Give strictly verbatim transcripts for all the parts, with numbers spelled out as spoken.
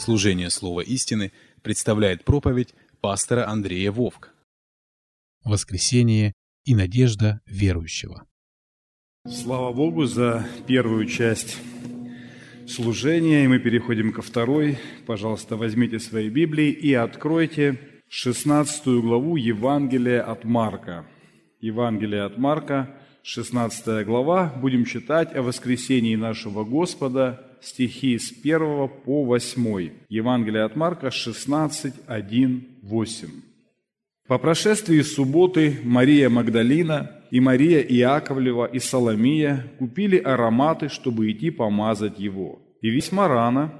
Служение Слова истины представляет проповедь пастора Андрея Вовк. Воскресение и надежда верующего. Слава Богу за первую часть служения, и мы переходим ко второй. Пожалуйста, возьмите свои Библии и откройте шестнадцатую главу Евангелия от Марка. Евангелие от Марка, шестнадцатая глава. Будем читать о воскресении нашего Господа, стихи с первого по восьмой. Евангелие от Марка, шестнадцать, один, восемь. По прошествии субботы Мария Магдалина и Мария Иаковлева и Соломия купили ароматы, чтобы идти помазать его. И весьма рано,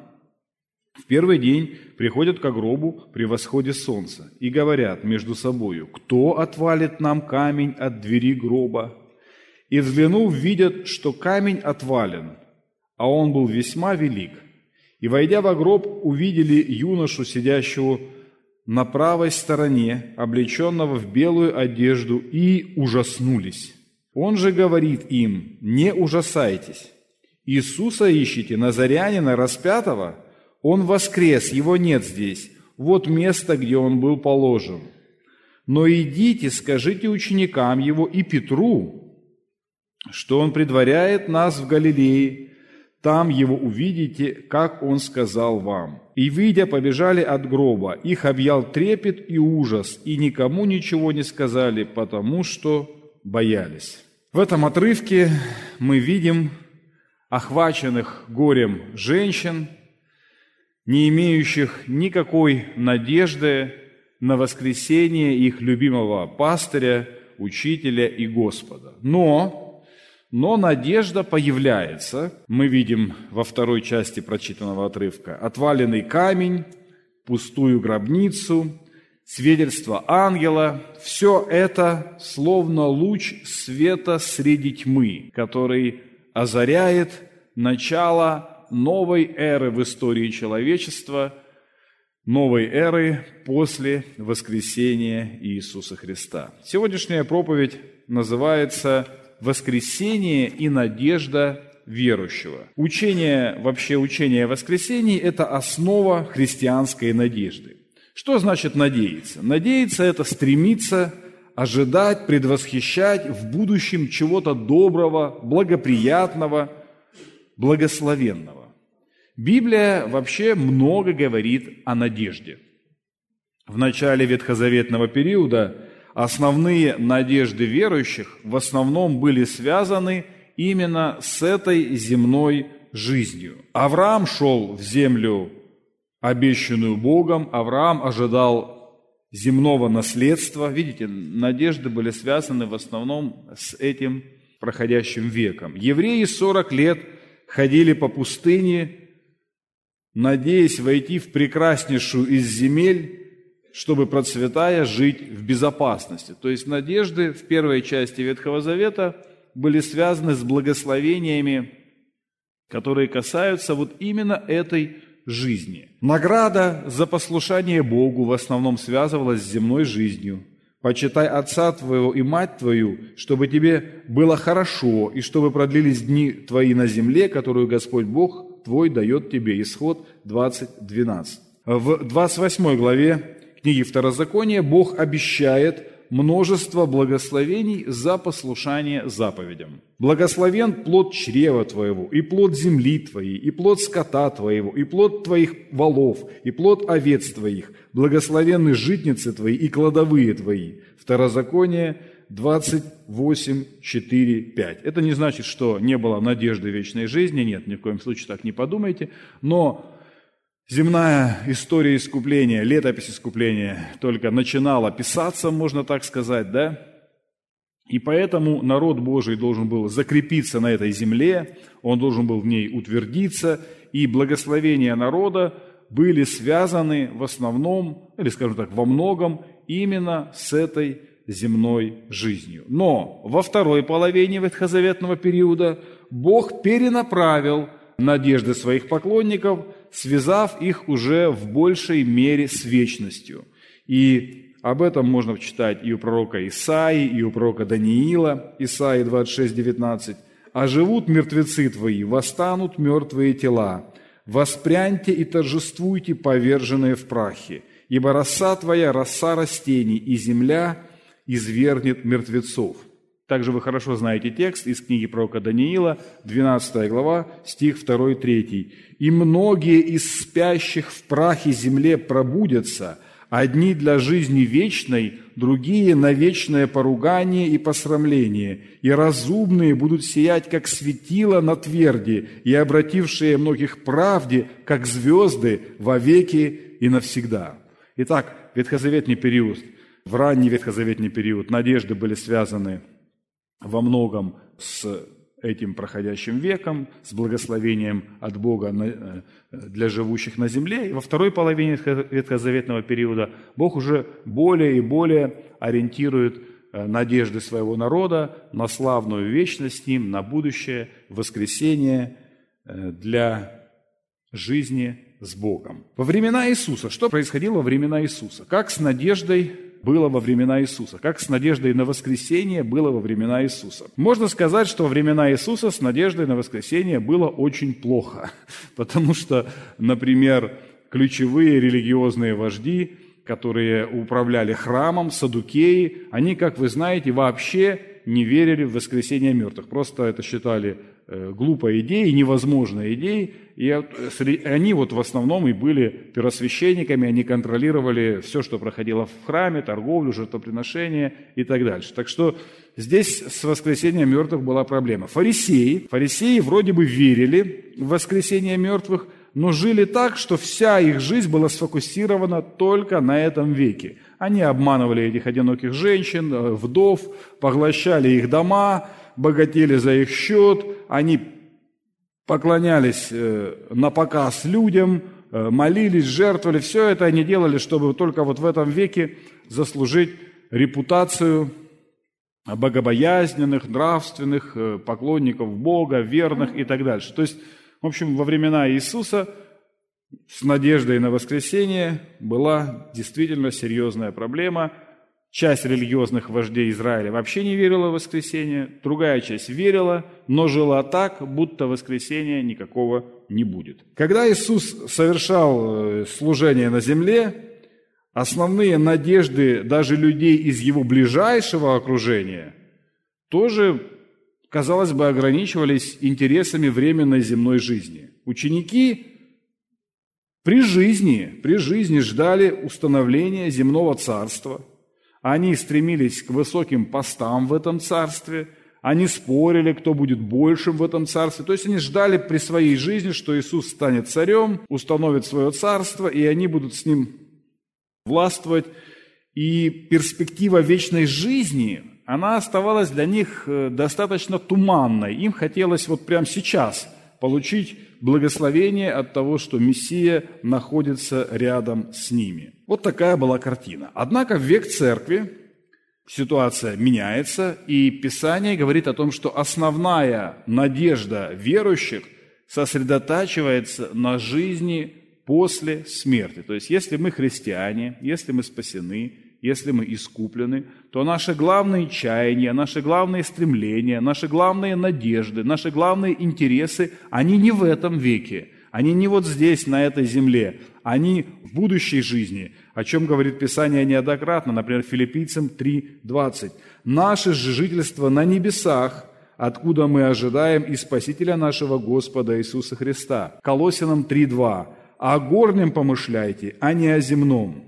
в первый день, приходят к гробу при восходе солнца и говорят между собою: «Кто отвалит нам камень от двери гроба?» И, взглянув, видят, что камень отвален, а он был весьма велик. И, войдя во гроб, увидели юношу, сидящего на правой стороне, облеченного в белую одежду, и ужаснулись. Он же говорит им: «Не ужасайтесь. Иисуса ищете, Назарянина распятого? Он воскрес, его нет здесь. Вот место, где он был положен. Но идите, скажите ученикам его и Петру, что он предваряет нас в Галилее. Там его увидите, как он сказал вам». И, выйдя, побежали от гроба. Их объял трепет и ужас, и никому ничего не сказали, потому что боялись. В этом отрывке мы видим охваченных горем женщин, не имеющих никакой надежды на воскресение их любимого пастыря, учителя и Господа. Но... Но надежда появляется. Мы видим во второй части прочитанного отрывка отваленный камень, пустую гробницу, свидетельство ангела. Все это словно луч света среди тьмы, который озаряет начало новой эры в истории человечества, новой эры после воскресения Иисуса Христа. Сегодняшняя проповедь называется «Воскресение и надежда верующего». Учение, вообще учение о воскресении – это основа христианской надежды. Что значит надеяться? Надеяться – это стремиться, ожидать, предвосхищать в будущем чего-то доброго, благоприятного, благословенного. Библия вообще много говорит о надежде. В начале ветхозаветного периода основные надежды верующих в основном были связаны именно с этой земной жизнью. Авраам шел в землю, обещанную Богом, Авраам ожидал земного наследства. Видите, надежды были связаны в основном с этим проходящим веком. Евреи сорок лет ходили по пустыне, надеясь войти в прекраснейшую из земель, чтобы, процветая, жить в безопасности. То есть надежды в первой части Ветхого Завета были связаны с благословениями, которые касаются вот именно этой жизни. Награда за послушание Богу в основном связывалась с земной жизнью. «Почитай отца твоего и мать твою, чтобы тебе было хорошо, и чтобы продлились дни твои на земле, которую Господь Бог твой дает тебе». Исход двадцать двенадцать. В двадцать восьмой главе книги Второзакония Бог обещает множество благословений за послушание заповедям. «Благословен плод чрева твоего, и плод земли твоей, и плод скота твоего, и плод твоих волов, и плод овец твоих, благословенны житницы твои и кладовые твои». Второзаконие двадцать восемь, четыре, пять. Это не значит, что не было надежды вечной жизни, нет, ни в коем случае так не подумайте, но земная история искупления, летопись искупления только начинала писаться, можно так сказать, да? И поэтому народ Божий должен был закрепиться на этой земле, он должен был в ней утвердиться, и благословения народа были связаны в основном, или, скажем так, во многом, именно с этой земной жизнью. Но во второй половине ветхозаветного периода Бог перенаправил надежды своих поклонников, связав их уже в большей мере с вечностью. И об этом можно читать и у пророка Исаии, и у пророка Даниила, Исаии двадцать шесть, девятнадцать. «А живут мертвецы твои, восстанут мертвые тела, Воспряньте и торжествуйте, поверженные в прахе, ибо роса твоя – роса растений, и земля извергнет мертвецов». Также вы хорошо знаете текст из книги пророка Даниила, двенадцатая глава, стих второй третий. «И многие из спящих в прахе земле пробудятся, одни для жизни вечной, другие на вечное поругание и посрамление, и разумные будут сиять, как светило на тверди, и обратившие многих к правде, как звезды, вовеки и навсегда». Итак, ветхозаветный период, в ранний ветхозаветный период надежды были связаны во многом с этим проходящим веком, с благословением от Бога для живущих на земле. И во второй половине ветхозаветного периода Бог уже более и более ориентирует надежды своего народа на славную вечность с Ним, на будущее, воскресение для жизни с Богом. Во времена Иисуса, что происходило во времена Иисуса? Как с надеждой было во времена Иисуса? Как с надеждой на воскресение было во времена Иисуса? Можно сказать, что во времена Иисуса с надеждой на воскресение было очень плохо, потому что, например, ключевые религиозные вожди, которые управляли храмом, саддукеи, они, как вы знаете, вообще не верили в воскресение мертвых. Просто это считали глупой идеей, невозможной идеей. И они вот в основном и были первосвященниками, они контролировали все, что проходило в храме, торговлю, жертвоприношения и так дальше. Так что здесь с воскресением мертвых была проблема. Фарисеи, фарисеи вроде бы верили в воскресение мертвых, но жили так, что вся их жизнь была сфокусирована только на этом веке. Они обманывали этих одиноких женщин, вдов, поглощали их дома, богатели за их счет, они поклонялись на показ людям, молились, жертвовали. Все это они делали, чтобы только вот в этом веке заслужить репутацию богобоязненных, нравственных, поклонников Бога, верных и так дальше. То есть, в общем, во времена Иисуса с надеждой на воскресение была действительно серьезная проблема. Часть религиозных вождей Израиля вообще не верила в воскресение, другая часть верила, но жила так, будто воскресения никакого не будет. Когда Иисус совершал служение на земле, основные надежды даже людей из его ближайшего окружения тоже, казалось бы, ограничивались интересами временной земной жизни. Ученики при жизни, при жизни ждали установления земного царства. Они стремились к высоким постам в этом царстве, они спорили, кто будет большим в этом царстве. То есть они ждали при своей жизни, что Иисус станет царем, установит свое царство, и они будут с ним властвовать. И перспектива вечной жизни, она оставалась для них достаточно туманной. Им хотелось вот прямо сейчас получить благословение от того, что Мессия находится рядом с ними. Вот такая была картина. Однако в век церкви ситуация меняется, и Писание говорит о том, что основная надежда верующих сосредотачивается на жизни после смерти. То есть, если мы христиане, если мы спасены, если мы искуплены, то наши главные чаяния, наши главные стремления, наши главные надежды, наши главные интересы, они не в этом веке, они не вот здесь, на этой земле, они в будущей жизни, о чем говорит Писание неоднократно, например, Филиппийцам три двадцать. «Наше же жительство на небесах, откуда мы ожидаем и Спасителя нашего Господа Иисуса Христа». Колоссянам три два. «О горнем помышляйте, а не о земном».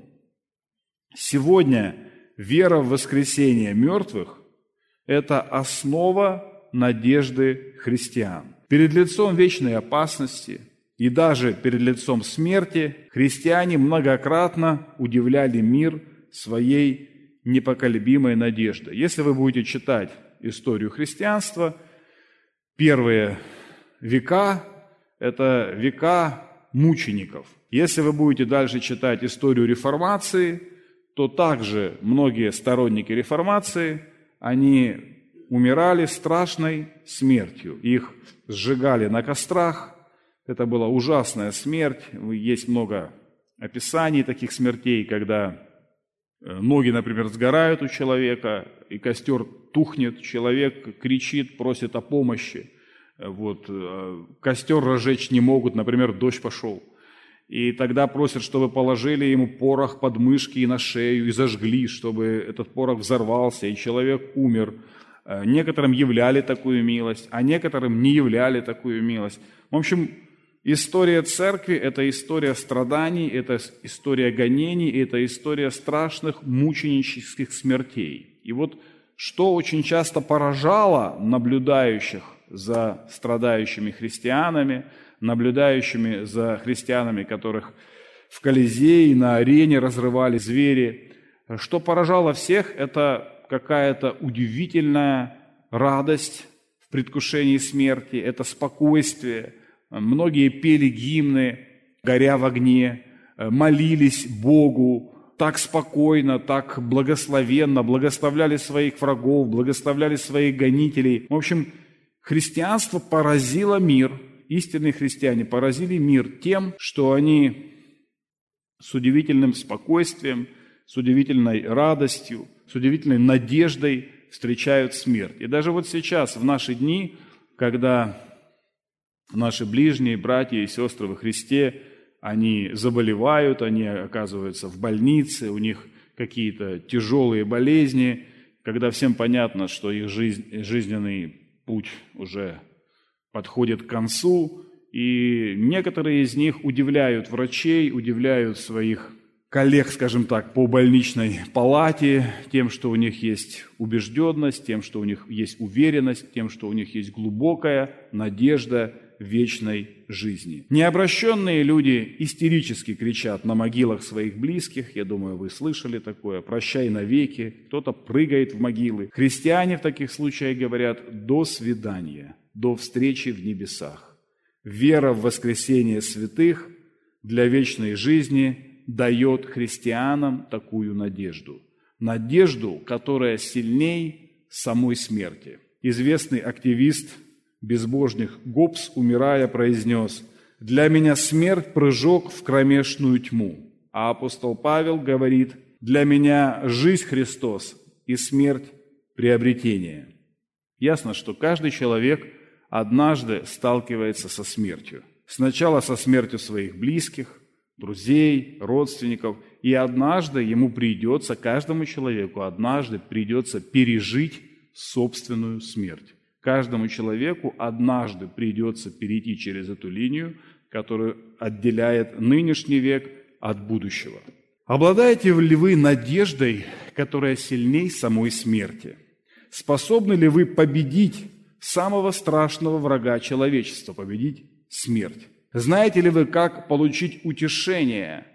Сегодня вера в воскресение мертвых – это основа надежды христиан. Перед лицом вечной опасности и даже перед лицом смерти христиане многократно удивляли мир своей непоколебимой надеждой. Если вы будете читать историю христианства, первые века – это века мучеников. Если вы будете дальше читать историю реформации, то также многие сторонники реформации, они умирали страшной смертью. Их сжигали на кострах. Это была ужасная смерть. Есть много описаний таких смертей, когда ноги, например, сгорают у человека, и костер тухнет, человек кричит, просит о помощи. Вот, костер разжечь не могут, например, дождь пошел. И тогда просят, чтобы положили ему порох под мышки и на шею, и зажгли, чтобы этот порох взорвался, и человек умер. Некоторым являли такую милость, а некоторым не являли такую милость. В общем, история церкви – это история страданий, это история гонений, это история страшных мученических смертей. И вот что очень часто поражало наблюдающих за страдающими христианами, наблюдающими за христианами, которых в Колизее, на арене разрывали звери, что поражало всех – это какая-то удивительная радость в предвкушении смерти, это спокойствие. Многие пели гимны, горя в огне, молились Богу так спокойно, так благословенно, благословляли своих врагов, благословляли своих гонителей. В общем, христианство поразило мир, истинные христиане поразили мир тем, что они с удивительным спокойствием, с удивительной радостью, с удивительной надеждой встречают смерть. И даже вот сейчас, в наши дни, когда наши ближние, братья и сестры во Христе, они заболевают, они оказываются в больнице, у них какие-то тяжелые болезни, когда всем понятно, что их жизнь, жизненный путь уже подходит к концу, и некоторые из них удивляют врачей, удивляют своих коллег, скажем так, по больничной палате, тем, что у них есть убежденность, тем, что у них есть уверенность, тем, что у них есть глубокая надежда вечной жизни. Необращенные люди истерически кричат на могилах своих близких, я думаю, вы слышали такое, «прощай навеки», кто-то прыгает в могилы. Христиане в таких случаях говорят «до свидания», «до встречи в небесах». Вера в воскресение святых для вечной жизни дает христианам такую надежду. Надежду, которая сильней самой смерти. Известный активист безбожных Гоббс, умирая, произнес: «Для меня смерть – прыжок в кромешную тьму». А апостол Павел говорит: «Для меня жизнь Христос и смерть – приобретение». Ясно, что каждый человек однажды сталкивается со смертью. Сначала со смертью своих близких, друзей, родственников, и однажды ему придется, каждому человеку однажды придется пережить собственную смерть. Каждому человеку однажды придется перейти через эту линию, которая отделяет нынешний век от будущего. Обладаете ли вы надеждой, которая сильней самой смерти? Способны ли вы победить самого страшного врага человечества, победить смерть? Знаете ли вы, как получить утешение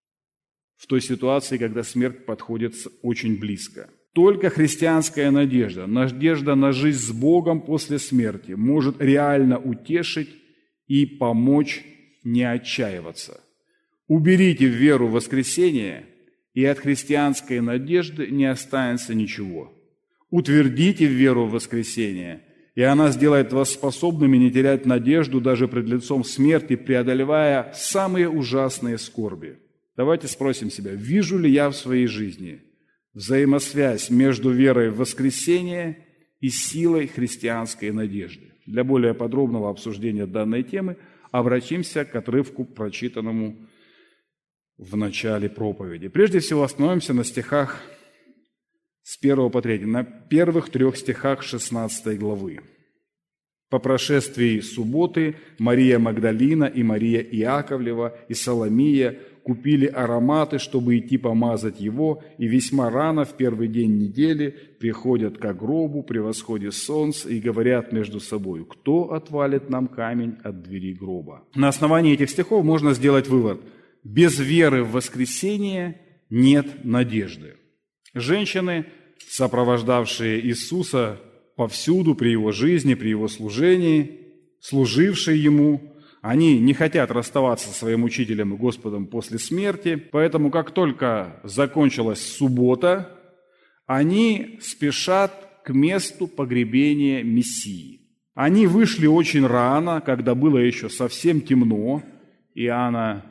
в той ситуации, когда смерть подходит очень близко? Только христианская надежда, надежда на жизнь с Богом после смерти может реально утешить и помочь не отчаиваться. Уберите веру в воскресение, и от христианской надежды не останется ничего. Утвердите веру в воскресение, и она сделает вас способными не терять надежду даже пред лицом смерти, преодолевая самые ужасные скорби. Давайте спросим себя, вижу ли я в своей жизни взаимосвязь между верой в воскресение и силой христианской надежды? Для более подробного обсуждения данной темы обратимся к отрывку, прочитанному в начале проповеди. Прежде всего остановимся на стихах с первого по третий, на первых трех стихах шестнадцатой главы. «По прошествии субботы Мария Магдалина и Мария Иаковлева и Соломия купили ароматы, чтобы идти помазать его, и весьма рано, в первый день недели, приходят к гробу при восходе солнца и говорят между собой: кто отвалит нам камень от двери гроба?» На основании этих стихов можно сделать вывод: без веры в воскресение нет надежды. Женщины, сопровождавшие Иисуса повсюду при Его жизни, при Его служении, служившие Ему, они не хотят расставаться со своим учителем и Господом после смерти, поэтому как только закончилась суббота, они спешат к месту погребения Мессии. Они вышли очень рано, когда было еще совсем темно. Иоанна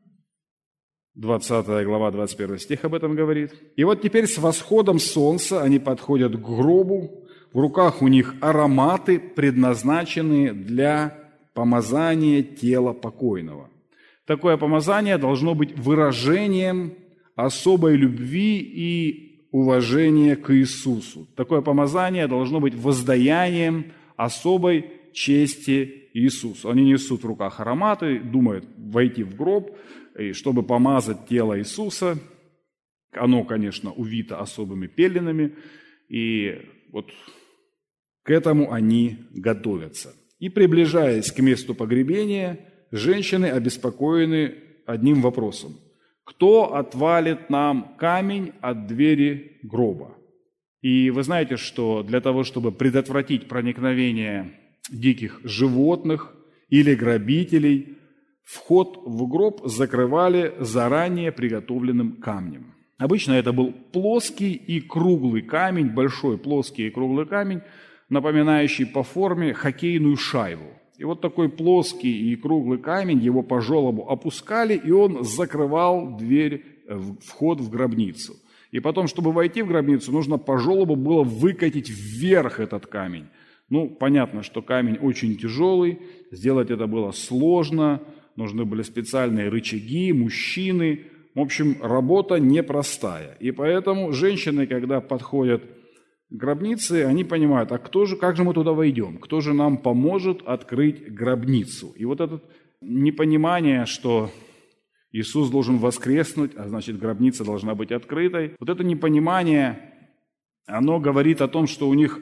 двадцатая глава, двадцать первый стих об этом говорит. И вот теперь с восходом солнца они подходят к гробу, в руках у них ароматы, предназначенные для помазания тела покойного. Такое помазание должно быть выражением особой любви и уважения к Иисусу. Такое помазание должно быть воздаянием особой чести Иисусу. Они несут в руках ароматы, думают войти в гроб, и чтобы помазать тело Иисуса. Оно, конечно, увито особыми пеленами, и вот к этому они готовятся. И, приближаясь к месту погребения, женщины обеспокоены одним вопросом. Кто отвалит нам камень от двери гроба? И вы знаете, что для того, чтобы предотвратить проникновение диких животных или грабителей, вход в гроб закрывали заранее приготовленным камнем. Обычно это был плоский и круглый камень, большой плоский и круглый камень, напоминающий по форме хоккейную шайбу. И вот такой плоский и круглый камень, его по желобу опускали, и он закрывал дверь, вход в гробницу. И потом, чтобы войти в гробницу, нужно по желобу было выкатить вверх этот камень. Ну, понятно, что камень очень тяжелый, сделать это было сложно, нужны были специальные рычаги, мужчины. В общем, работа непростая. И поэтому женщины, когда подходят к гробнице, они понимают, а кто же, как же мы туда войдем? Кто же нам поможет открыть гробницу? И вот это непонимание, что Иисус должен воскреснуть, а значит, гробница должна быть открытой, вот это непонимание, оно говорит о том, что у них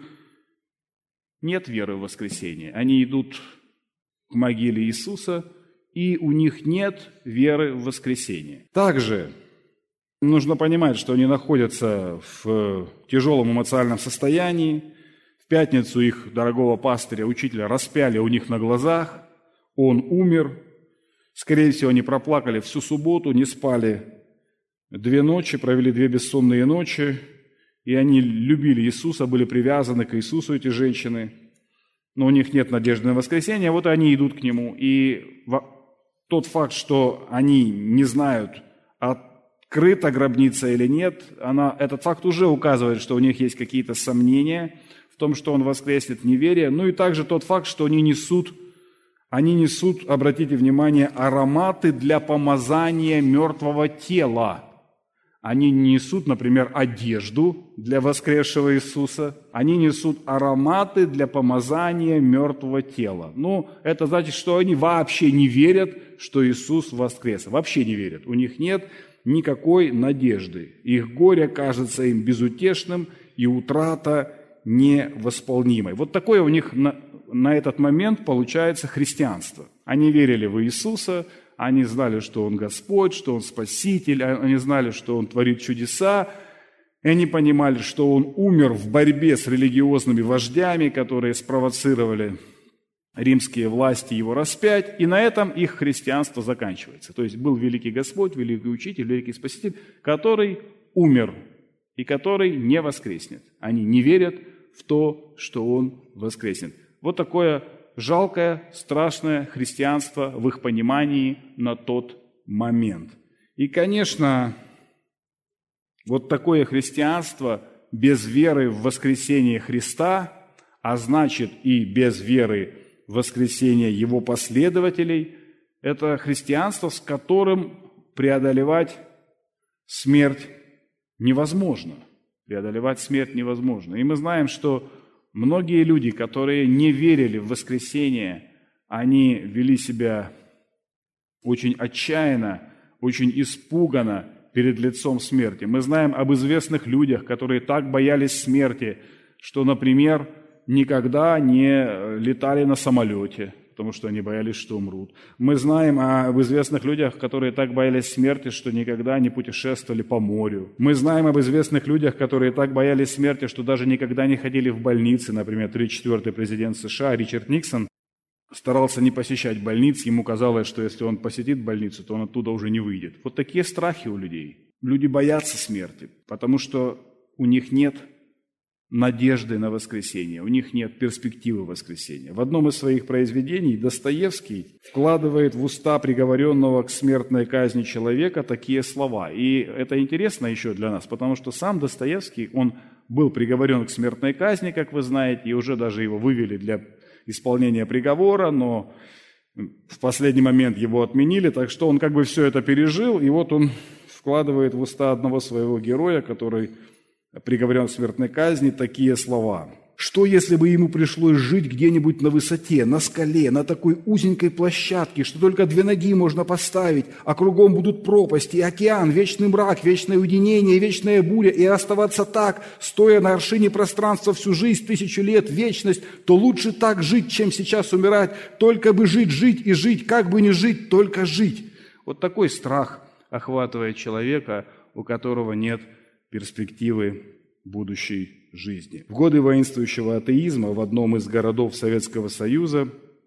нет веры в воскресение. Они идут к могиле Иисуса, и у них нет веры в воскресение. Также нужно понимать, что они находятся в тяжелом эмоциональном состоянии. В пятницу их дорогого пастыря, учителя распяли у них на глазах. Он умер. Скорее всего, они проплакали всю субботу, не спали две ночи, провели две бессонные ночи. И они любили Иисуса, были привязаны к Иисусу, эти женщины. Но у них нет надежды на воскресение. Вот они идут к Нему. И тот факт, что они не знают, открыта гробница или нет, она, этот факт уже указывает, что у них есть какие-то сомнения в том, что Он воскреснет, неверие. Ну и также тот факт, что они несут, они несут, обратите внимание, ароматы для помазания мертвого тела. Они несут, например, одежду для воскресшего Иисуса. Они несут ароматы для помазания мертвого тела. Ну, это значит, что они вообще не верят, что Иисус воскрес. Вообще не верят. У них нет никакой надежды. Их горе кажется им безутешным, и утрата невосполнимой. Вот такое у них на, на этот момент получается христианство. Они верили в Иисуса, они знали, что Он Господь, что Он Спаситель, они знали, что Он творит чудеса, и они понимали, что Он умер в борьбе с религиозными вождями, которые спровоцировали римские власти Его распять, и на этом их христианство заканчивается. То есть был великий Господь, великий Учитель, великий Спаситель, который умер и который не воскреснет. Они не верят в то, что Он воскреснет. Вот такое жалкое, страшное христианство в их понимании на тот момент. И, конечно, вот такое христианство без веры в воскресение Христа, а значит и без веры в воскресение Его последователей, это христианство, с которым преодолевать смерть невозможно. Преодолевать смерть невозможно. И мы знаем, что многие люди, которые не верили в воскресение, они вели себя очень отчаянно, очень испуганно перед лицом смерти. Мы знаем об известных людях, которые так боялись смерти, что, например, никогда не летали на самолете, потому что они боялись, что умрут. Мы знаем об известных людях, которые так боялись смерти, что никогда не путешествовали по морю. Мы знаем об известных людях, которые так боялись смерти, что даже никогда не ходили в больницы. Например, тридцать четвёртый президент США Ричард Никсон старался не посещать больниц. Ему казалось, что если он посетит больницу, то он оттуда уже не выйдет. Вот такие страхи у людей. Люди боятся смерти, потому что у них нет надежды на воскресение, у них нет перспективы воскресения. В одном из своих произведений Достоевский вкладывает в уста приговоренного к смертной казни человека такие слова. И это интересно еще для нас, потому что сам Достоевский, он был приговорен к смертной казни, как вы знаете, и уже даже его вывели для исполнения приговора, но в последний момент его отменили, так что он как бы все это пережил, и вот он вкладывает в уста одного своего героя, который приговорен к смертной казни, такие слова. Что, если бы ему пришлось жить где-нибудь на высоте, на скале, на такой узенькой площадке, что только две ноги можно поставить, а кругом будут пропасти, океан, вечный мрак, вечное уединение, вечная буря, и оставаться так, стоя на вершине пространства всю жизнь, тысячу лет, вечность, то лучше так жить, чем сейчас умирать, только бы жить, жить и жить, как бы не жить, только жить. Вот такой страх охватывает человека, у которого нет перспективы будущей жизни. В годы воинствующего атеизма в одном из городов Советского Союза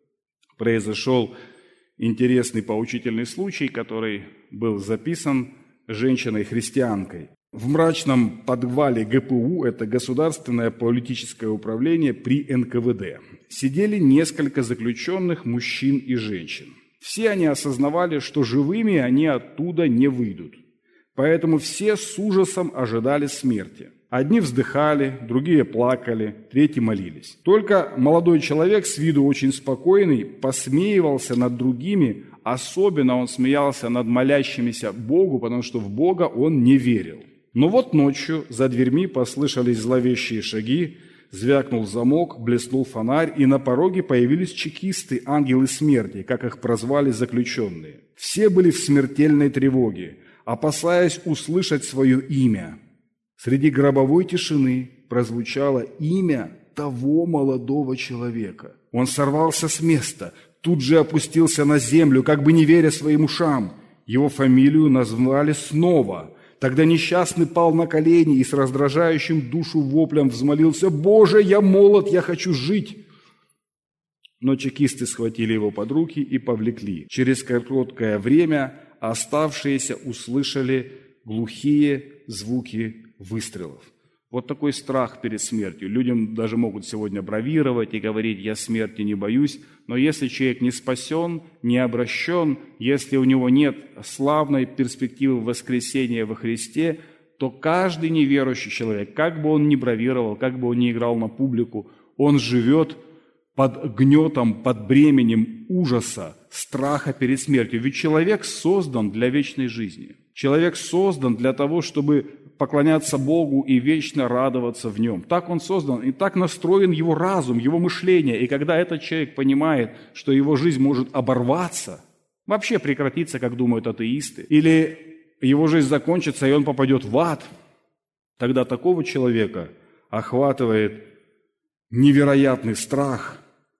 произошел интересный поучительный случай, который был записан женщиной-христианкой. В мрачном подвале гэ пэ у, это Государственное политическое управление при эн ка вэ дэ, сидели несколько заключенных мужчин и женщин. Все они осознавали, что живыми они оттуда не выйдут. Поэтому все с ужасом ожидали смерти. Одни вздыхали, другие плакали, третьи молились. Только молодой человек, с виду очень спокойный, посмеивался над другими, особенно он смеялся над молящимися Богу, потому что в Бога он не верил. Но вот ночью за дверьми послышались зловещие шаги, звякнул замок, блеснул фонарь, и на пороге появились чекисты, ангелы смерти, как их прозвали заключенные. Все были в смертельной тревоге, опасаясь услышать свое имя. Среди гробовой тишины прозвучало имя того молодого человека. Он сорвался с места, тут же опустился на землю, как бы не веря своим ушам. Его фамилию назвали снова. Тогда несчастный пал на колени и с раздражающим душу воплем взмолился: «Боже, я молод, я хочу жить!» Но чекисты схватили его под руки и повлекли. Через короткое время оставшиеся услышали глухие звуки выстрелов. Вот такой страх перед смертью. Людям даже могут сегодня бравировать и говорить: «Я смерти не боюсь». Но если человек не спасен, не обращен, если у него нет славной перспективы воскресения во Христе, то каждый неверующий человек, как бы он ни бравировал, как бы он ни играл на публику, он живет под гнетом, под бременем ужаса, страха перед смертью. Ведь человек создан для вечной жизни. Человек создан для того, чтобы поклоняться Богу и вечно радоваться в Нем. Так он создан, и так настроен его разум, его мышление. И когда этот человек понимает, что его жизнь может оборваться, вообще прекратиться, как думают атеисты, или его жизнь закончится, и он попадет в ад, тогда такого человека охватывает невероятный страх,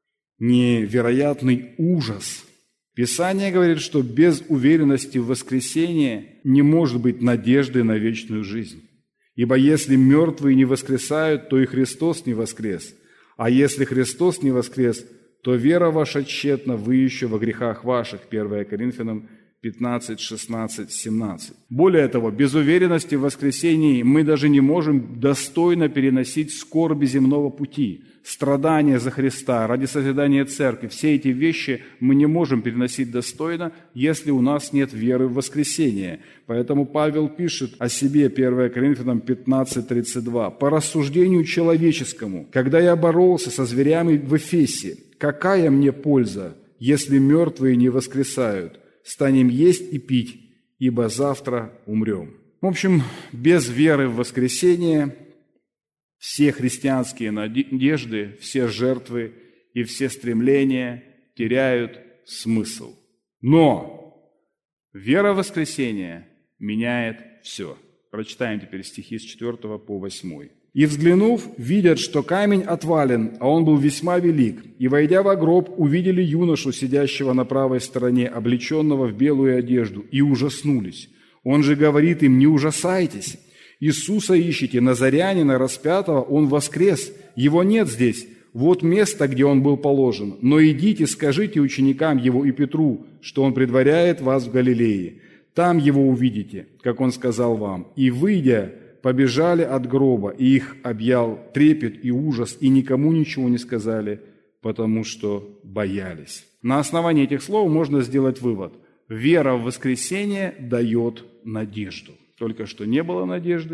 невероятный ужас. Писание говорит, что без уверенности в воскресение не может быть надежды на вечную жизнь. Ибо если мертвые не воскресают, то и Христос не воскрес. А если Христос не воскрес, то вера ваша тщетна, вы еще во грехах ваших. первое Коринфянам пятнадцать, шестнадцать, семнадцать. Более того, без уверенности в воскресении мы даже не можем достойно переносить скорби земного пути. Страдания за Христа, ради созидания церкви, все эти вещи мы не можем переносить достойно, если у нас нет веры в воскресение. Поэтому Павел пишет о себе, первое Коринфянам пятнадцать, тридцать два. «По рассуждению человеческому, когда я боролся со зверями в Эфесе, какая мне польза, если мертвые не воскресают? Станем есть и пить, ибо завтра умрем». В общем, без веры в воскресение все христианские надежды, все жертвы и все стремления теряют смысл. Но вера в воскресение меняет все. Прочитаем теперь стихи с четвёртого по восьмой. «И, взглянув, видят, что камень отвален, а он был весьма велик. И, войдя во гроб, увидели юношу, сидящего на правой стороне, облеченного в белую одежду, и ужаснулись. Он же говорит им: не ужасайтесь. Иисуса ищете, Назарянина распятого, Он воскрес, Его нет здесь, вот место, где Он был положен. Но идите, скажите ученикам Его и Петру, что Он предваряет вас в Галилее. Там Его увидите, как Он сказал вам. И, выйдя, побежали от гроба, и их объял трепет и ужас, и никому ничего не сказали, потому что боялись». На основании этих слов можно сделать вывод. Вера в воскресение дает надежду. Только что не было надежды,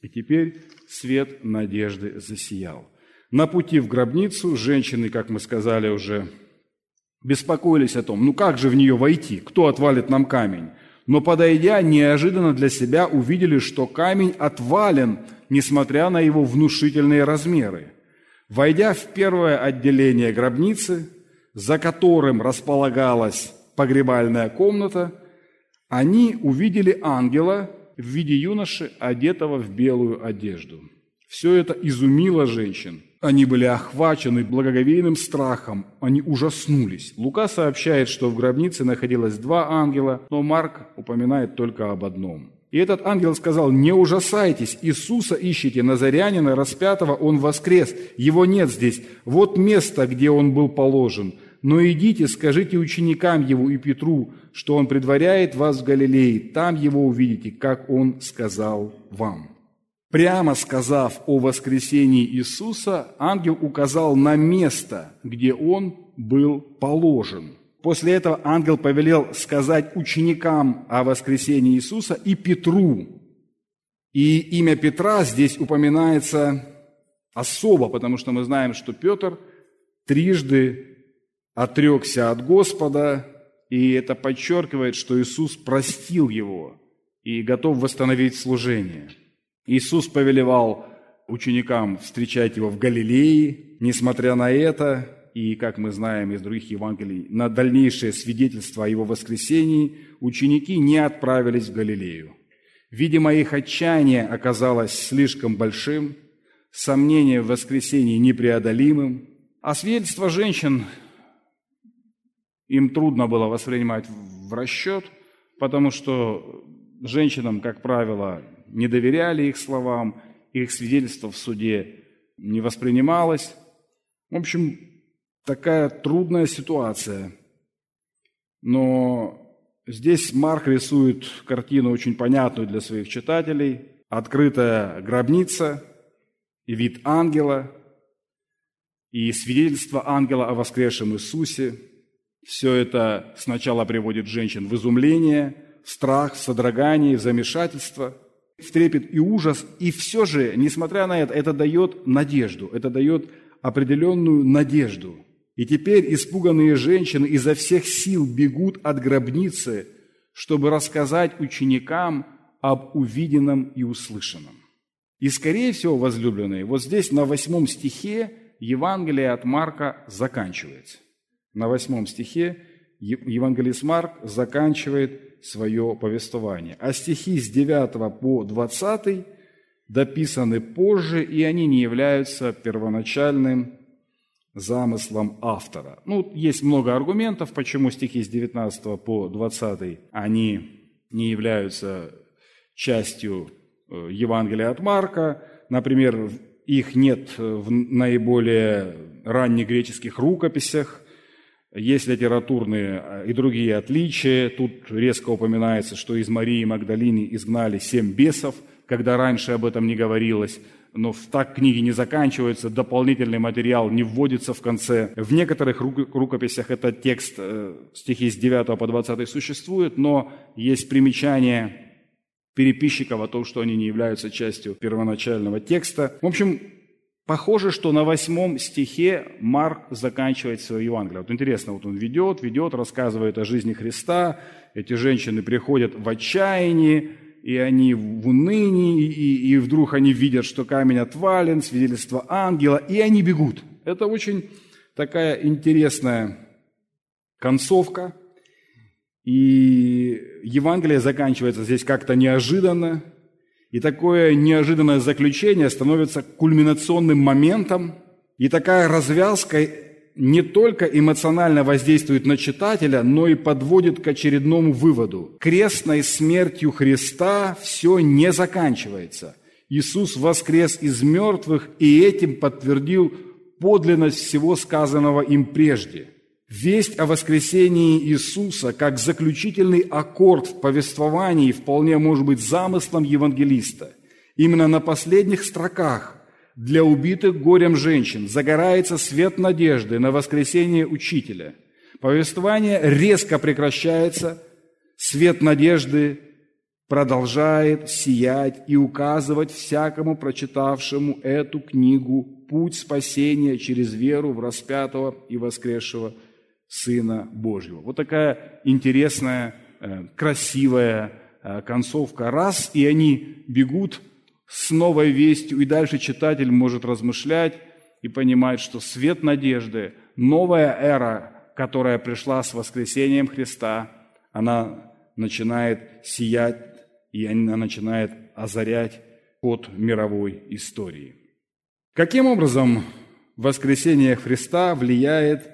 И теперь свет надежды засиял. На пути в гробницу женщины, как мы сказали уже, беспокоились о том, ну как же в нее войти, кто отвалит нам камень? Но, подойдя, неожиданно для себя увидели, что камень отвален, несмотря на его внушительные размеры. Войдя в первое отделение гробницы, за которым располагалась погребальная комната, они увидели ангела в виде юноши, одетого в белую одежду. Все это изумило женщин. Они были охвачены благоговейным страхом, они ужаснулись. Лука сообщает, что в гробнице находилось два ангела, но Марк упоминает только об одном. И этот ангел сказал: «Не ужасайтесь, Иисуса ищете, Назарянина, распятого, Он воскрес, Его нет здесь, вот место, где Он был положен. Но идите, скажите ученикам Его и Петру, что Он предваряет вас в Галилее, там Его увидите, как Он сказал вам». Прямо сказав о воскресении Иисуса, ангел указал на место, где Он был положен. После этого ангел повелел сказать ученикам о воскресении Иисуса и Петру. И имя Петра здесь упоминается особо, потому что мы знаем, что Петр трижды отрекся от Господа, и это подчеркивает, что Иисус простил его и готов восстановить служение. Иисус повелевал ученикам встречать его в Галилее. Несмотря на это, и, как мы знаем из других Евангелий, на дальнейшее свидетельство о его воскресении, ученики не отправились в Галилею. Видимо, их отчаяние оказалось слишком большим, сомнение в воскресении непреодолимым, а свидетельство женщин им трудно было воспринимать в расчет, потому что женщинам, как правило, не доверяли их словам, их свидетельство в суде не воспринималось. В общем, такая трудная ситуация. Но здесь Марк рисует картину очень понятную для своих читателей. Открытая гробница и вид ангела, и свидетельство ангела о воскресшем Иисусе. Все это сначала приводит женщин в изумление, в страх, в содрогание, в замешательство, в трепет и ужас. И все же, несмотря на это, это дает надежду, это дает определенную надежду. И теперь испуганные женщины изо всех сил бегут от гробницы, чтобы рассказать ученикам об увиденном и услышанном. И, скорее всего, возлюбленные, вот здесь на восьмом стихе Евангелие от Марка заканчивается. На восьмом стихе евангелист Марк заканчивает свое повествование. А стихи с девятого по двадцатый дописаны позже, и они не являются первоначальным замыслом автора. Ну, есть много аргументов, почему стихи с девятнадцатого по двадцатый, они не являются частью Евангелия от Марка. Например, их нет в наиболее раннегреческих рукописях. Есть литературные и другие отличия. Тут резко упоминается, что из Марии Магдалины изгнали семь бесов, когда раньше об этом не говорилось. Но так книги не заканчиваются, дополнительный материал не вводится в конце. В некоторых рукописях этот текст, стихи с девятого по двадцатый существует, но есть примечание переписчиков о том, что они не являются частью первоначального текста. В общем, похоже, что на восьмом стихе Марк заканчивает свое Евангелие. Вот интересно, вот он ведет, ведет, рассказывает о жизни Христа. Эти женщины приходят в отчаянии, и они в унынии, и, и вдруг они видят, что камень отвален, свидетельство ангела, и они бегут. Это очень такая интересная концовка. И Евангелие заканчивается здесь как-то неожиданно. И такое неожиданное заключение становится кульминационным моментом. И такая развязка не только эмоционально воздействует на читателя, но и подводит к очередному выводу. Крестной смертью Христа все не заканчивается. Иисус воскрес из мертвых и этим подтвердил подлинность всего сказанного им прежде. Весть о воскресении Иисуса как заключительный аккорд в повествовании вполне может быть замыслом евангелиста. Именно на последних строках для убитых горем женщин загорается свет надежды на воскресение Учителя. Повествование резко прекращается, свет надежды продолжает сиять и указывать всякому прочитавшему эту книгу путь спасения через веру в распятого и воскресшего Сына Божьего. Вот такая интересная, красивая концовка. Раз, и они бегут с новой вестью, и дальше читатель может размышлять и понимать, что свет надежды, новая эра, которая пришла с воскресением Христа, она начинает сиять, и она начинает озарять ход мировой истории. Каким образом воскресение Христа влияет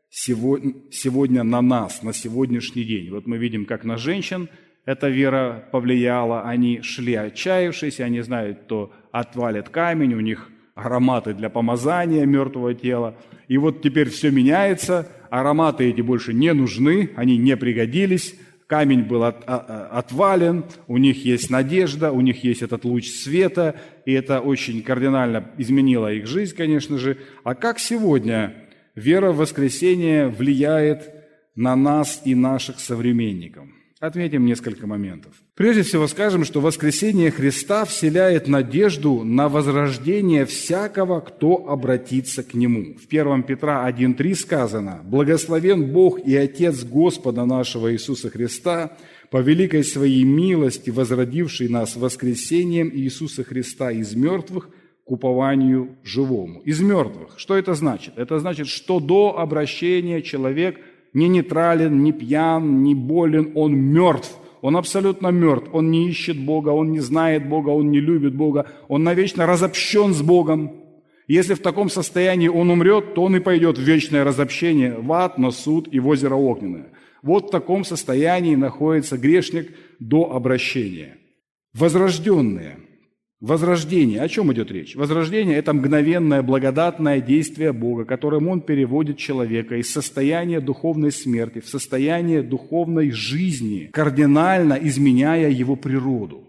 сегодня на нас, на сегодняшний день? Вот мы видим, как на женщин эта вера повлияла, они шли отчаявшись, они знают, то отвалит камень, у них ароматы для помазания мертвого тела. И вот теперь все меняется, ароматы эти больше не нужны, они не пригодились, камень был от, отвален, у них есть надежда, у них есть этот луч света, и это очень кардинально изменило их жизнь, конечно же. А как сегодня вера в воскресение влияет на нас и наших современников? Отметим несколько моментов. Прежде всего скажем, что воскресение Христа вселяет надежду на возрождение всякого, кто обратится к Нему. В первом Петра один три сказано: «Благословен Бог и Отец Господа нашего Иисуса Христа, по великой Своей милости, возродивший нас воскресением Иисуса Христа из мертвых к упованию живому». Из мертвых. Что это значит? Это значит, что до обращения человек не нейтрален, не пьян, не болен, он мертв. Он абсолютно мертв. Он не ищет Бога, он не знает Бога, он не любит Бога. Он навечно разобщен с Богом. Если в таком состоянии он умрет, то он и пойдет в вечное разобщение, в ад, на суд и в озеро огненное. Вот в таком состоянии находится грешник до обращения. Возрожденные. Возрождение. О чем идет речь? Возрождение – это мгновенное благодатное действие Бога, которым Он переводит человека из состояния духовной смерти в состояние духовной жизни, кардинально изменяя его природу.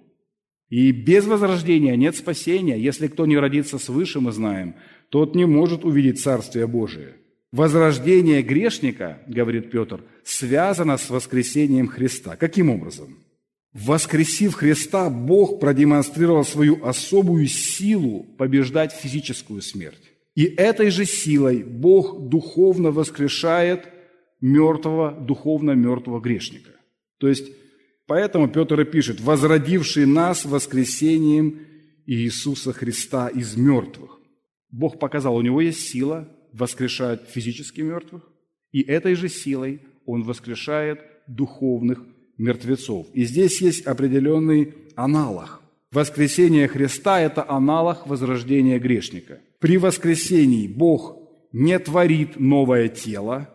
И без возрождения нет спасения. Если кто не родится свыше, мы знаем, тот не может увидеть Царствие Божие. Возрождение грешника, говорит Петр, связано с воскресением Христа. Каким образом? Воскресив Христа, Бог продемонстрировал свою особую силу побеждать физическую смерть. И этой же силой Бог духовно воскрешает мертвого, духовно мертвого грешника. То есть, поэтому Петр и пишет: «Возродивший нас воскресением Иисуса Христа из мертвых». Бог показал, у Него есть сила воскрешать физически мертвых, и этой же силой Он воскрешает духовных мертвецов. И здесь есть определенный аналог. Воскресение Христа – это аналог возрождения грешника. При воскресении Бог не творит новое тело,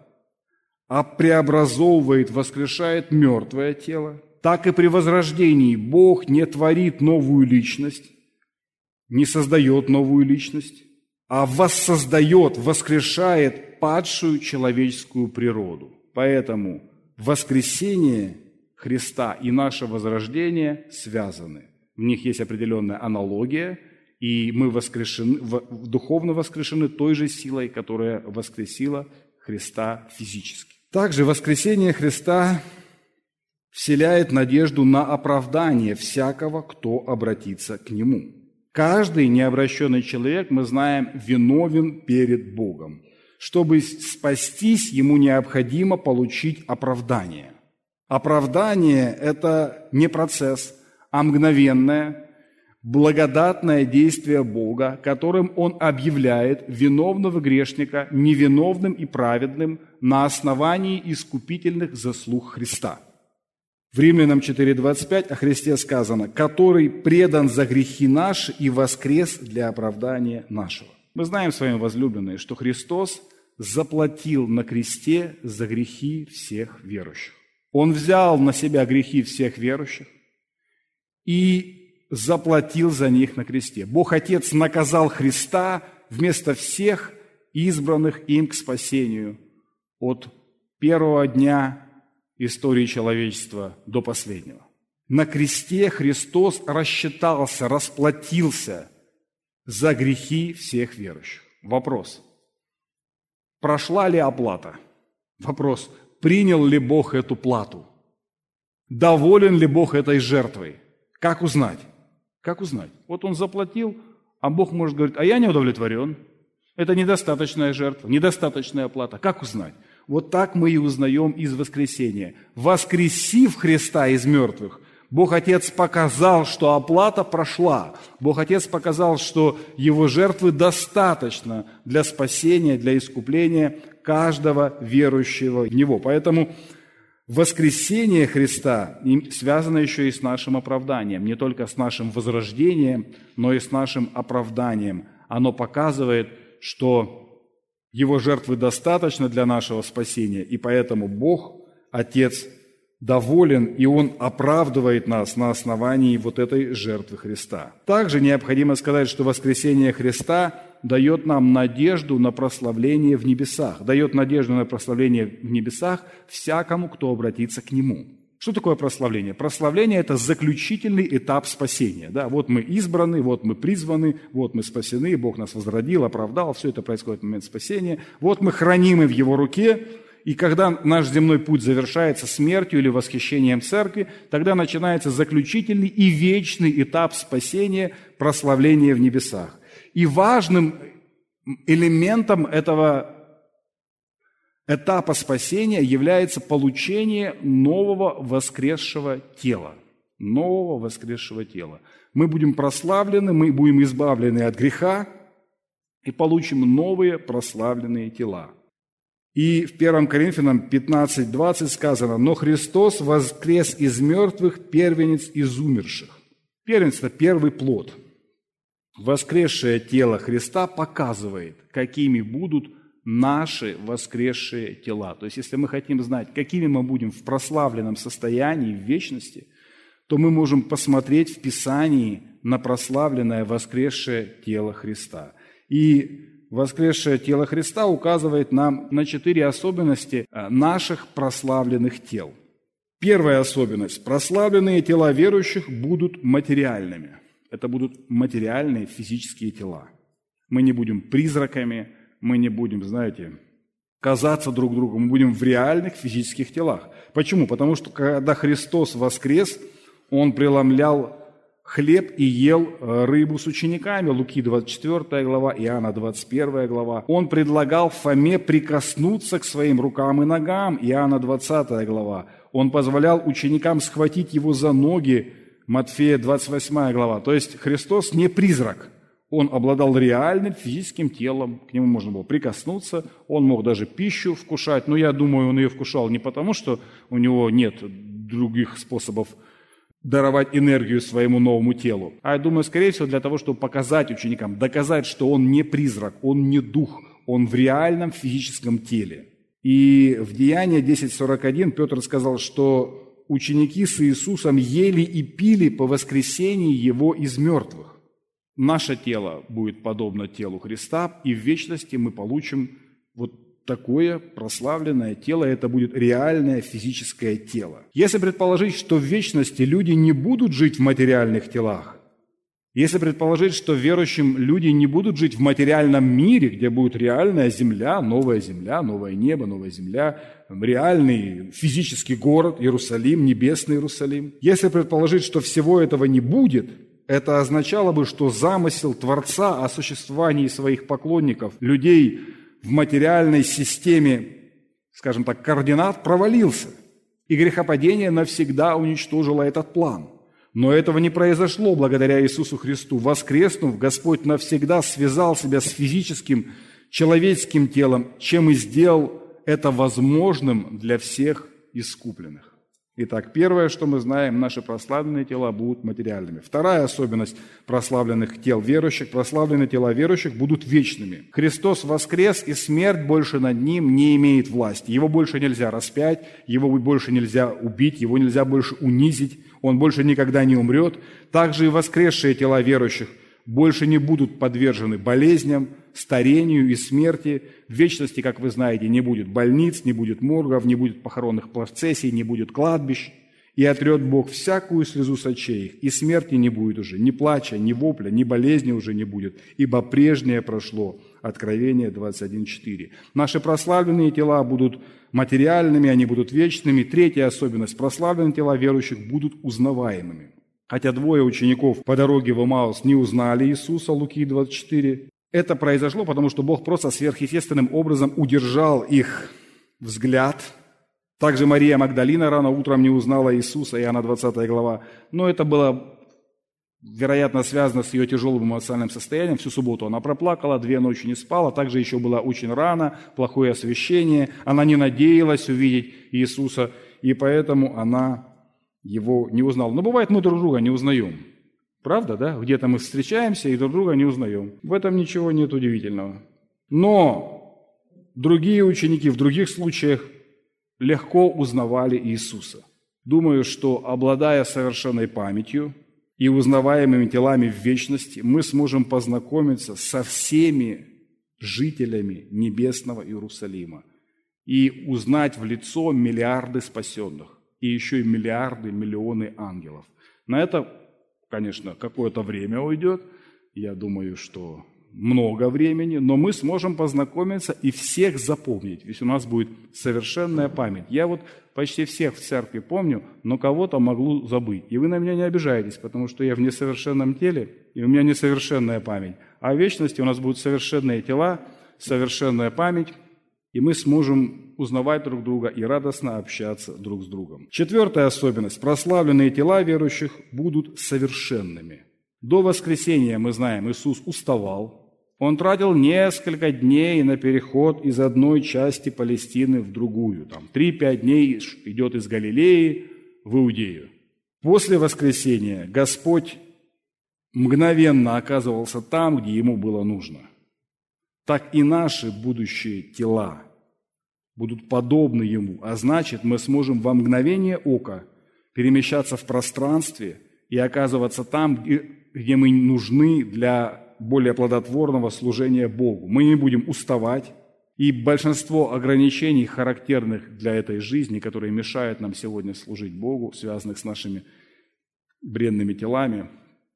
а преобразовывает, воскрешает мертвое тело. Так и при возрождении Бог не творит новую личность, не создает новую личность, а воссоздает, воскрешает падшую человеческую природу. Поэтому воскресение Христа и наше возрождение связаны. В них есть определенная аналогия, и мы воскрешены, духовно воскрешены той же силой, которая воскресила Христа физически. Также воскресение Христа вселяет надежду на оправдание всякого, кто обратится к Нему. Каждый необращенный человек, мы знаем, виновен перед Богом. Чтобы спастись, ему необходимо получить оправдание. Оправдание – это не процесс, а мгновенное, благодатное действие Бога, которым Он объявляет виновного грешника невиновным и праведным на основании искупительных заслуг Христа. В Римлянам четыре двадцать пять о Христе сказано: «Который предан за грехи наши и воскрес для оправдания нашего». Мы знаем с вами, возлюбленные, что Христос заплатил на кресте за грехи всех верующих. Он взял на себя грехи всех верующих и заплатил за них на кресте. Бог Отец наказал Христа вместо всех избранных им к спасению от первого дня истории человечества до последнего. На кресте Христос рассчитался, расплатился за грехи всех верующих. Вопрос: прошла ли оплата? Вопрос: принял ли Бог эту плату? Доволен ли Бог этой жертвой? Как узнать? Как узнать? Вот он заплатил, а Бог может говорить, а я не удовлетворен. Это недостаточная жертва, недостаточная оплата. Как узнать? Вот так мы и узнаем из воскресения. Воскресив Христа из мертвых, Бог Отец показал, что оплата прошла. Бог Отец показал, что Его жертвы достаточно для спасения, для искупления каждого верующего в Него. Поэтому воскресение Христа связано еще и с нашим оправданием. Не только с нашим возрождением, но и с нашим оправданием. Оно показывает, что Его жертвы достаточно для нашего спасения, и поэтому Бог, Отец, доволен, и Он оправдывает нас на основании вот этой жертвы Христа. Также необходимо сказать, что воскресение Христа дает нам надежду на прославление в небесах, дает надежду на прославление в небесах всякому, кто обратится к Нему. Что такое прославление? Прославление – это заключительный этап спасения. Да? Вот мы избраны, вот мы призваны, вот мы спасены, Бог нас возродил, оправдал, все это происходит в момент спасения. Вот мы хранимы в Его руке, и когда наш земной путь завершается смертью или восхищением церкви, тогда начинается заключительный и вечный этап спасения, прославления в небесах. И важным элементом этого этапа спасения является получение нового воскресшего тела. Нового воскресшего тела. Мы будем прославлены, мы будем избавлены от греха и получим новые прославленные тела. И в первом Коринфянам пятнадцать двадцать сказано: «Но Христос воскрес из мертвых, первенец из умерших». Первенец – это первый плод. Воскресшее тело Христа показывает, какими будут наши воскресшие тела. То есть, если мы хотим знать, какими мы будем в прославленном состоянии, в вечности, то мы можем посмотреть в Писании на прославленное воскресшее тело Христа. И воскресшее тело Христа указывает нам на четыре особенности наших прославленных тел. Первая особенность – прославленные тела верующих будут материальными. Это будут материальные физические тела. Мы не будем призраками, мы не будем, знаете, казаться друг другу, мы будем в реальных физических телах. Почему? Потому что когда Христос воскрес, Он преломлял хлеб и ел рыбу с учениками. Луки двадцать четвёртая глава, Иоанна двадцать первая глава. Он предлагал Фоме прикоснуться к своим рукам и ногам. Иоанна двадцатая глава. Он позволял ученикам схватить его за ноги. Матфея двадцать восьмая глава. То есть Христос не призрак. Он обладал реальным физическим телом, к нему можно было прикоснуться, он мог даже пищу вкушать, но я думаю, он ее вкушал не потому, что у него нет других способов даровать энергию своему новому телу, а я думаю, скорее всего, для того, чтобы показать ученикам, доказать, что он не призрак, он не дух, он в реальном физическом теле. И в Деянии десять сорок один Петр сказал, что ученики с Иисусом ели и пили по воскресении Его из мертвых. Наше тело будет подобно телу Христа, и в вечности мы получим вот такое прославленное тело, это будет реальное физическое тело. Если предположить, что в вечности люди не будут жить в материальных телах, если предположить, что верующим люди не будут жить в материальном мире, где будет реальная земля, новая земля, новое небо, новая земля, реальный физический город, Иерусалим, небесный Иерусалим, если предположить, что всего этого не будет, это означало бы, что замысел Творца о существовании своих поклонников, людей в материальной системе, скажем так, координат, провалился. И грехопадение навсегда уничтожило этот план. Но этого не произошло благодаря Иисусу Христу. Воскреснув, Господь навсегда связал себя с физическим, человеческим телом, чем и сделал это возможным для всех искупленных. Итак, первое, что мы знаем, наши прославленные тела будут материальными. Вторая особенность прославленных тел верующих, прославленные тела верующих будут вечными. Христос воскрес, и смерть больше над Ним не имеет власти. Его больше нельзя распять, Его больше нельзя убить, Его нельзя больше унизить, Он больше никогда не умрет. Также и воскресшие тела верующих больше не будут подвержены болезням, старению и смерти. В вечности, как вы знаете, не будет больниц, не будет моргов, не будет похоронных процессий, не будет кладбищ. И отрет Бог всякую слезу с очей их, и смерти не будет уже, ни плача, ни вопля, ни болезни уже не будет, ибо прежнее прошло». Откровение двадцать один четыре. Наши прославленные тела будут материальными, они будут вечными. Третья особенность – прославленные тела верующих будут узнаваемыми. Хотя двое учеников по дороге в Эмаус не узнали Иисуса, Луки двадцать четыре, это произошло, потому что Бог просто сверхъестественным образом удержал их взгляд. Также Мария Магдалина рано утром не узнала Иисуса, Иоанна двадцатая глава. Но это было, вероятно, связано с ее тяжелым эмоциональным состоянием. Всю субботу она проплакала, две ночи не спала. Также еще было очень рано, плохое освещение. Она не надеялась увидеть Иисуса, и поэтому она его не узнала. Но бывает, мы друг друга не узнаем. Правда, да? Где-то мы встречаемся и друг друга не узнаем. В этом ничего нет удивительного. Но другие ученики в других случаях легко узнавали Иисуса. Думаю, что, обладая совершенной памятью и узнаваемыми телами в вечности, мы сможем познакомиться со всеми жителями небесного Иерусалима и узнать в лицо миллиарды спасенных и еще и миллиарды, миллионы ангелов. На это, конечно, какое-то время уйдет. Я думаю, что много времени, но мы сможем познакомиться и всех запомнить, ведь у нас будет совершенная память. Я вот почти всех в церкви помню, но кого-то могу забыть. И вы на меня не обижаетесь, потому что я в несовершенном теле, и у меня несовершенная память. А в вечности у нас будут совершенные тела, совершенная память, и мы сможем узнавать друг друга и радостно общаться друг с другом. Четвертая особенность. Прославленные тела верующих будут совершенными. До воскресения, мы знаем, Иисус уставал. Он тратил несколько дней на переход из одной части Палестины в другую. Там три-пять дней идет из Галилеи в Иудею. После воскресения Господь мгновенно оказывался там, где Ему было нужно. Так и наши будущие тела будут подобны Ему, а значит, мы сможем во мгновение ока перемещаться в пространстве и оказываться там, где где мы нужны для более плодотворного служения Богу. Мы не будем уставать, и большинство ограничений, характерных для этой жизни, которые мешают нам сегодня служить Богу, связанных с нашими бренными телами,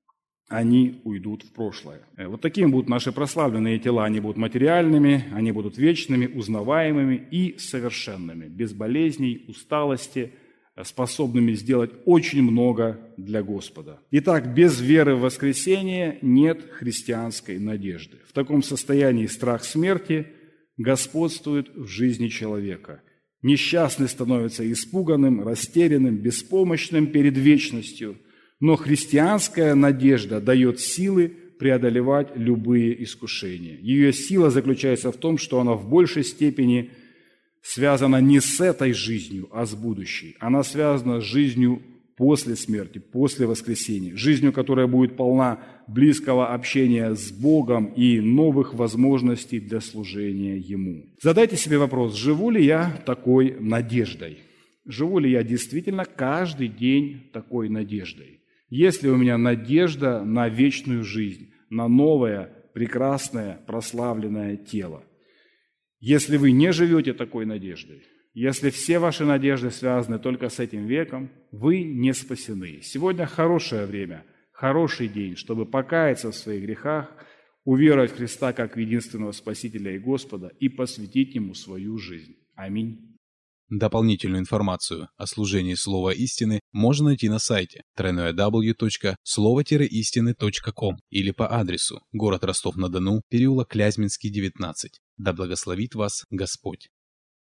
они уйдут в прошлое. Вот такими будут наши прославленные тела. Они будут материальными, они будут вечными, узнаваемыми и совершенными, без болезней, усталости, способными сделать очень много для Господа. Итак, без веры в воскресение нет христианской надежды. В таком состоянии страх смерти господствует в жизни человека. Несчастный становится испуганным, растерянным, беспомощным перед вечностью, но христианская надежда дает силы преодолевать любые искушения. Ее сила заключается в том, что она в большей степени связана не с этой жизнью, а с будущей. Она связана с жизнью после смерти, после воскресения. Жизнью, которая будет полна близкого общения с Богом и новых возможностей для служения Ему. Задайте себе вопрос, живу ли я такой надеждой? Живу ли я действительно каждый день такой надеждой? Есть ли у меня надежда на вечную жизнь, на новое, прекрасное, прославленное тело? Если вы не живете такой надеждой, если все ваши надежды связаны только с этим веком, вы не спасены. Сегодня хорошее время, хороший день, чтобы покаяться в своих грехах, уверовать в Христа как в единственного Спасителя и Господа и посвятить Ему свою жизнь. Аминь. Дополнительную информацию о служении Слова Истины можно найти на сайте дабл ю дабл ю дабл ю точка слово истины точка ком или по адресу город Ростов-на-Дону, переулок Клязьминский, девятнадцать. Да благословит вас Господь!